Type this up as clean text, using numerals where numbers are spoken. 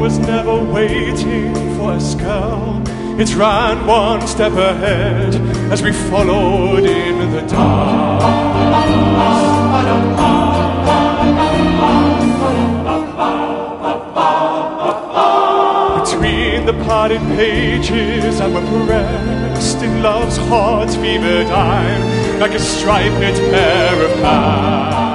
was never waiting for us, girl. It ran one step ahead as we followed in the dark. Between the parted pages I'm abreast in love's hot fever dime, like a striped pair of hands.